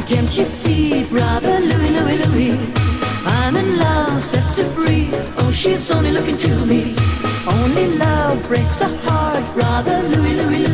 Can't you see, brother Louie, Louie, Louie? I'm in love, set to free. Oh, she's only looking to me. Only love breaks a heart, brother Louie, Louie, Louie.